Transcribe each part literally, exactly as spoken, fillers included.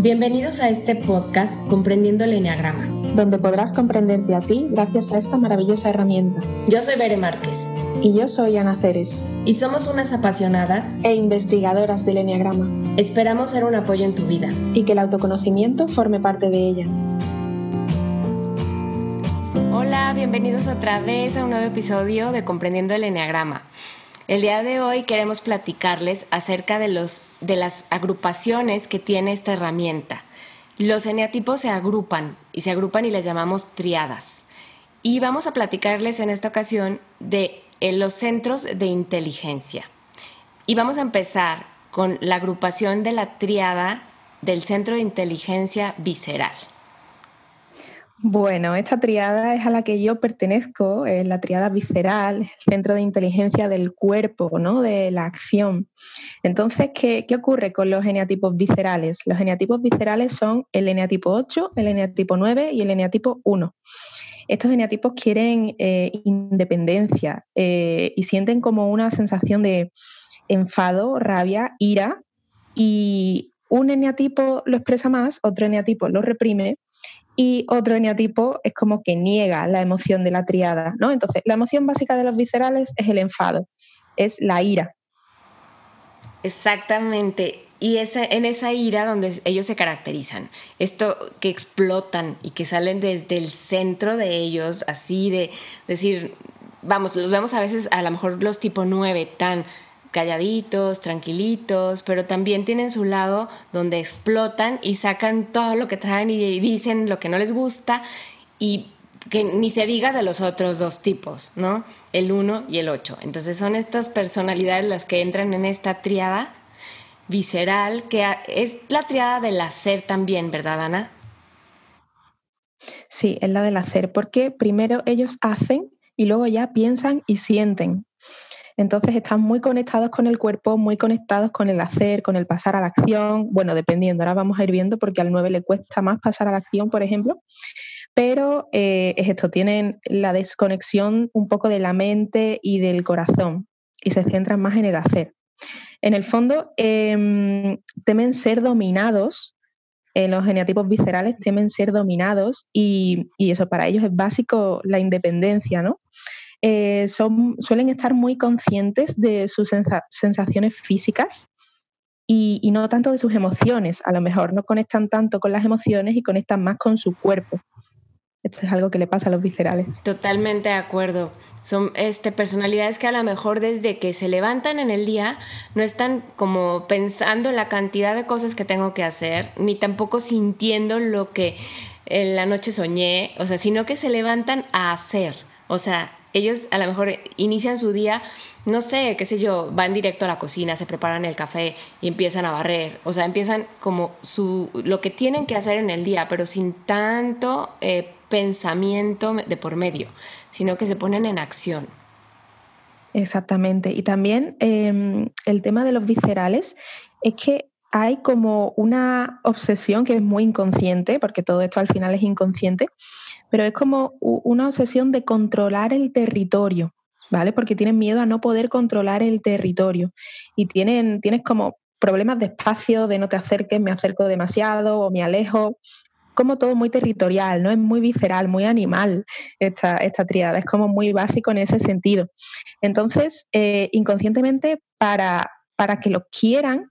Bienvenidos a este podcast Comprendiendo el Eneagrama, donde podrás comprenderte a ti gracias a esta maravillosa herramienta. Yo soy Bere Márquez. Y yo soy Ana Ceres. Y somos unas apasionadas e investigadoras del Eneagrama. Esperamos ser un apoyo en tu vida. Y que el autoconocimiento forme parte de ella. Hola, bienvenidos otra vez a un nuevo episodio de Comprendiendo el Eneagrama. El día de hoy queremos platicarles acerca de, los, de las agrupaciones que tiene esta herramienta. Los eneatipos se agrupan y se agrupan y les llamamos triadas. Y vamos a platicarles en esta ocasión de eh, los centros de inteligencia. Y vamos a empezar con la agrupación de la triada del centro de inteligencia visceral. Bueno, esta triada es a la que yo pertenezco, es la triada visceral, el centro de inteligencia del cuerpo, ¿no? De la acción. Entonces, ¿qué, qué ocurre con los eneatipos viscerales? Los eneatipos viscerales son el eneatipo ocho, el eneatipo nueve y el eneatipo uno. Estos eneatipos quieren eh, independencia eh, y sienten como una sensación de enfado, rabia, ira, y un eneatipo lo expresa más, otro eneatipo lo reprime, y otro eneatipo es como que niega la emoción de la triada, ¿no? Entonces, la emoción básica de los viscerales es el enfado, es la ira. Exactamente. Y esa, en esa ira donde ellos se caracterizan. Esto que explotan y que salen desde el centro de ellos, así de decir, vamos, los vemos a veces, a lo mejor los tipo nueve, tan calladitos, tranquilitos, pero también tienen su lado donde explotan y sacan todo lo que traen y dicen lo que no les gusta, y que ni se diga de los otros dos tipos, ¿no? El uno y el ocho. Entonces son estas personalidades las que entran en esta triada visceral, que es la triada del hacer también, ¿verdad, Ana? Sí, es la del hacer, porque primero ellos hacen y luego ya piensan y sienten. Entonces están muy conectados con el cuerpo, muy conectados con el hacer, con el pasar a la acción. Bueno, dependiendo, ahora vamos a ir viendo porque al nueve le cuesta más pasar a la acción, por ejemplo. Pero eh, es esto, tienen la desconexión un poco de la mente y del corazón y se centran más en el hacer. En el fondo, eh, temen ser dominados. Eh, los eneatipos viscerales temen ser dominados y, y eso para ellos es básico, la independencia, ¿no? Eh, son, suelen estar muy conscientes de sus sensa- sensaciones físicas y, y no tanto de sus emociones. A lo mejor no conectan tanto con las emociones y conectan más con su cuerpo. Esto es algo que le pasa a los viscerales. Totalmente de acuerdo. Son este, personalidades que a lo mejor desde que se levantan en el día no están como pensando en la cantidad de cosas que tengo que hacer, ni tampoco sintiendo lo que en la noche soñé, o sea, sino que se levantan a hacer. O sea, ellos a lo mejor inician su día, no sé, qué sé yo, van directo a la cocina, se preparan el café y empiezan a barrer. O sea, empiezan como su, lo que tienen que hacer en el día, pero sin tanto eh, pensamiento de por medio, sino que se ponen en acción. Exactamente. Y también eh, el tema de los viscerales es que hay como una obsesión que es muy inconsciente, porque todo esto al final es inconsciente, pero es como una obsesión de controlar el territorio, ¿vale? Porque tienen miedo a no poder controlar el territorio y tienen, tienes como problemas de espacio, de no te acerques, me acerco demasiado o me alejo, como todo muy territorial, ¿no? Es muy visceral, muy animal esta, esta triada, es como muy básico en ese sentido. Entonces, eh, inconscientemente, para, para que los quieran,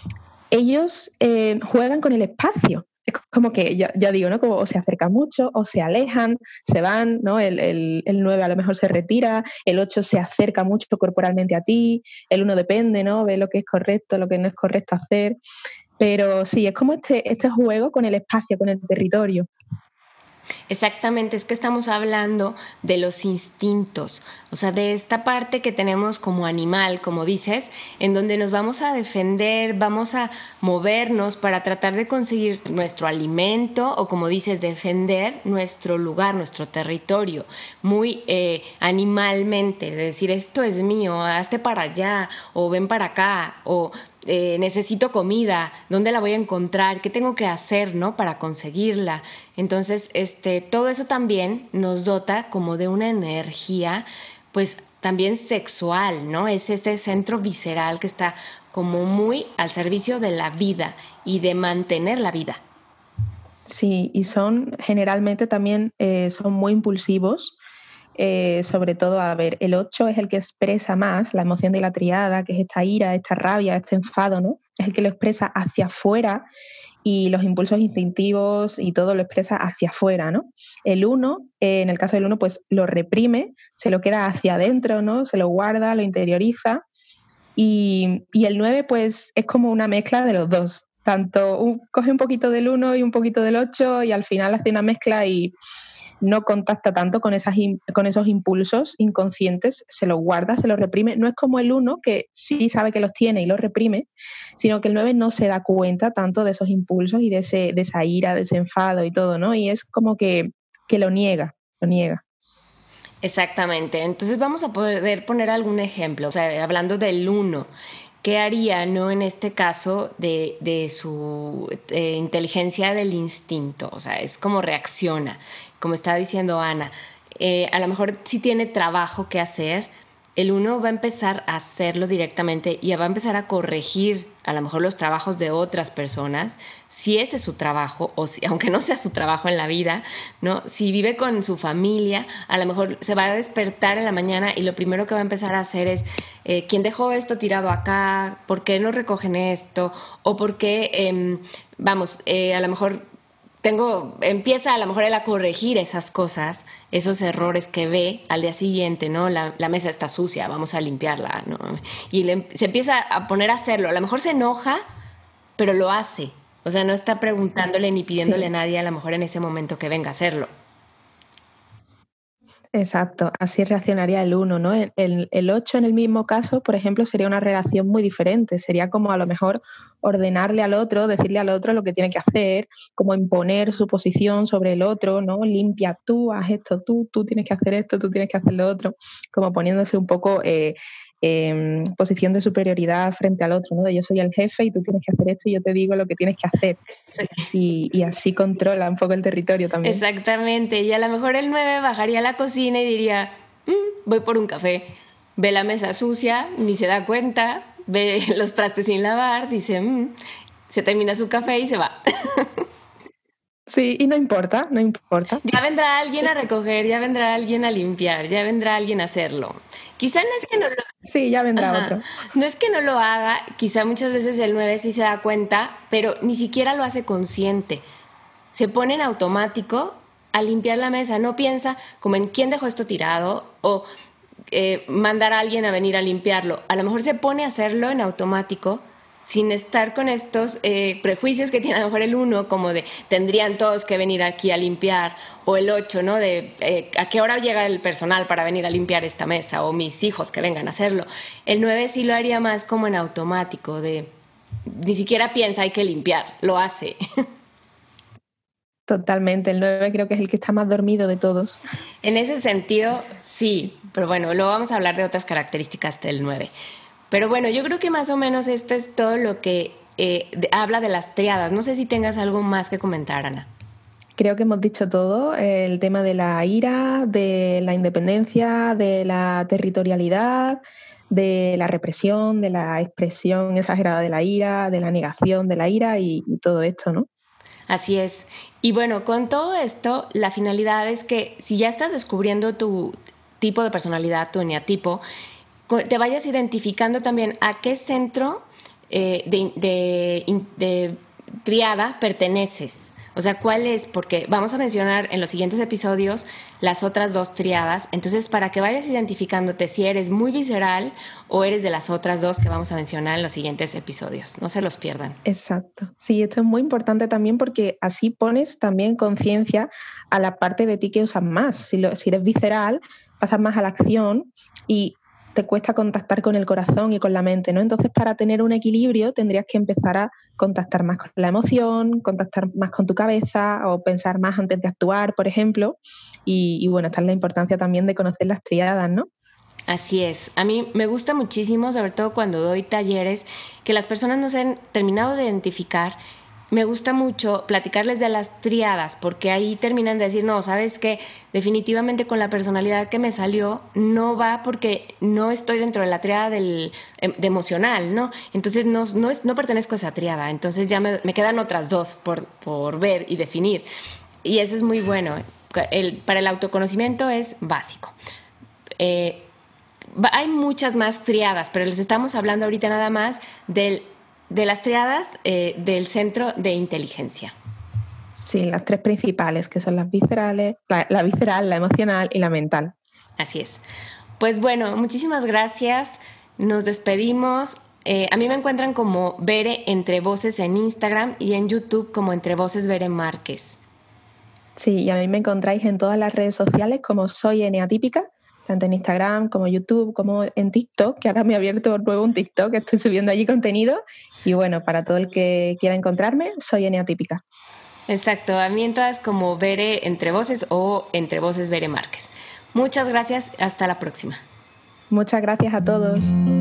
ellos eh, juegan con el espacio. Es como que, ya, ya digo, ¿no? Como o se acercan mucho o se alejan, se van, ¿no? El, el, el nueve a lo mejor se retira, el ocho se acerca mucho corporalmente a ti, el uno depende, ¿no? Ve lo que es correcto, lo que no es correcto hacer. Pero sí, es como este, este juego con el espacio, con el territorio. Exactamente, es que estamos hablando de los instintos, o sea, de esta parte que tenemos como animal, como dices, en donde nos vamos a defender, vamos a movernos para tratar de conseguir nuestro alimento o, como dices, defender nuestro lugar, nuestro territorio, muy eh, animalmente, de decir, esto es mío, hazte para allá, o ven para acá, o Eh, necesito comida, ¿dónde la voy a encontrar? ¿Qué tengo que hacer, ¿no? Para conseguirla. Entonces, este, todo eso también nos dota como de una energía, pues también sexual, ¿no? Es este centro visceral que está como muy al servicio de la vida y de mantener la vida. Sí, y son generalmente también eh, son muy impulsivos. Eh, sobre todo, a ver, el ocho es el que expresa más la emoción de la triada, que es esta ira, esta rabia, este enfado, ¿no? Es el que lo expresa hacia afuera y los impulsos instintivos y todo lo expresa hacia afuera, ¿no? El uno, eh, en el caso del uno, pues lo reprime, se lo queda hacia adentro, ¿no? Se lo guarda, lo interioriza. Y, y el nueve, pues es como una mezcla de los dos. Tanto un, coge un poquito del uno y un poquito del ocho y al final hace una mezcla y no contacta tanto con, esas, con esos impulsos inconscientes, se los guarda, se los reprime. No es como el uno, que sí sabe que los tiene y los reprime, sino que el nueve no se da cuenta tanto de esos impulsos y de, ese, de esa ira, de ese enfado y todo, ¿no? Y es como que, que lo niega, lo niega. Exactamente. Entonces vamos a poder poner algún ejemplo. O sea, hablando del uno, ¿qué haría, no, en este caso de, de su eh, inteligencia del instinto? O sea, es como reacciona, como está diciendo Ana. Eh, a lo mejor si tiene trabajo que hacer, el uno va a empezar a hacerlo directamente y va a empezar a corregir a lo mejor los trabajos de otras personas, si ese es su trabajo, o si, aunque no sea su trabajo en la vida, ¿no? Si vive con su familia, a lo mejor se va a despertar en la mañana y lo primero que va a empezar a hacer es, eh, ¿quién dejó esto tirado acá? ¿Por qué no recogen esto? O por qué, eh, vamos, eh, a lo mejor tengo, empieza a lo mejor él a corregir esas cosas, esos errores que ve al día siguiente, ¿no? La, la mesa está sucia, vamos a limpiarla, ¿no? Y le, se empieza a poner a hacerlo. A lo mejor se enoja, pero lo hace. O sea, no está preguntándole ni pidiéndole sí. a nadie a lo mejor en ese momento que venga a hacerlo. Exacto, así reaccionaría el uno, ¿no? El, el, el ocho en el mismo caso, por ejemplo, sería una relación muy diferente. Sería como a lo mejor ordenarle al otro, decirle al otro lo que tiene que hacer, como imponer su posición sobre el otro, ¿no? Limpia tú, haz esto tú, tú tienes que hacer esto, tú tienes que hacer lo otro, como poniéndose un poco eh, en posición de superioridad frente al otro, ¿no? De yo soy el jefe y tú tienes que hacer esto y yo te digo lo que tienes que hacer. Sí. Y, y así controla un poco el territorio también. Exactamente, y a lo mejor el nueve bajaría a la cocina y diría, mmm, voy por un café. Ve la mesa sucia, ni se da cuenta, ve los trastes sin lavar, dice, mmm, se termina su café y se va. Sí, y no importa, no importa. Ya vendrá alguien a recoger, ya vendrá alguien a limpiar, ya vendrá alguien a hacerlo. Quizá no es que no lo... Sí, ya vendrá Ajá. otro. No es que no lo haga, quizá muchas veces el nueve sí se da cuenta, pero ni siquiera lo hace consciente. Se pone en automático a limpiar la mesa, no piensa como en quién dejó esto tirado o eh, mandar a alguien a venir a limpiarlo. A lo mejor se pone a hacerlo en automático sin estar con estos eh, prejuicios que tiene a lo mejor el uno, como de tendrían todos que venir aquí a limpiar, o el ocho, ¿no? De eh, a qué hora llega el personal para venir a limpiar esta mesa, o mis hijos que vengan a hacerlo. El nueve sí lo haría más como en automático, de ni siquiera piensa hay que limpiar, lo hace. Totalmente, el nueve creo que es el que está más dormido de todos. En ese sentido, sí, pero bueno, luego vamos a hablar de otras características del nueve. Pero bueno, yo creo que más o menos esto es todo lo que eh, de, habla de las triadas. No sé si tengas algo más que comentar, Ana. Creo que hemos dicho todo, el tema de la ira, de la independencia, de la territorialidad, de la represión, de la expresión exagerada de la ira, de la negación de la ira y, y todo esto, ¿no? Así es. Y bueno, con todo esto, la finalidad es que si ya estás descubriendo tu tipo de personalidad, tu eneatipo, te vayas identificando también a qué centro eh, de, de, de triada perteneces. O sea, ¿cuál es? Porque vamos a mencionar en los siguientes episodios las otras dos triadas. Entonces, para que vayas identificándote si eres muy visceral o eres de las otras dos que vamos a mencionar en los siguientes episodios. No se los pierdan. Exacto. Sí, esto es muy importante también porque así pones también conciencia a la parte de ti que usas más. Si, lo, si eres visceral, pasas más a la acción y te cuesta contactar con el corazón y con la mente, ¿no? Entonces, para tener un equilibrio tendrías que empezar a contactar más con la emoción, contactar más con tu cabeza o pensar más antes de actuar, por ejemplo. Y, y bueno, esta es la importancia también de conocer las triadas, ¿no? Así es. A mí me gusta muchísimo, sobre todo cuando doy talleres, que las personas no se han terminado de identificar me gusta mucho platicarles de las triadas, porque ahí terminan de decir, no, ¿sabes qué? Definitivamente con la personalidad que me salió no va porque no estoy dentro de la triada del, de emocional, ¿no? Entonces no, no, es, no pertenezco a esa triada, entonces ya me, me quedan otras dos por, por ver y definir. Y eso es muy bueno. El, para el autoconocimiento es básico. Eh, hay muchas más triadas, pero les estamos hablando ahorita nada más del de las triadas eh, del centro de inteligencia. Sí, las tres principales, que son las viscerales, la, la visceral, la emocional y la mental. Así es. Pues bueno, muchísimas gracias. Nos despedimos. Eh, a mí me encuentran como Bere Entre Voces en Instagram y en YouTube como Entre Voces Bere Márquez. Sí, y a mí me encontráis en todas las redes sociales como Soy Eneatípica, tanto en Instagram como YouTube, como en TikTok, que ahora me he abierto nuevo un TikTok, estoy subiendo allí contenido. Y bueno, para todo el que quiera encontrarme, Soy Eneatípica. Exacto, a mí en todas como Bere Entre Voces o Entre Voces Bere Márquez. Muchas gracias, hasta la próxima. Muchas gracias a todos.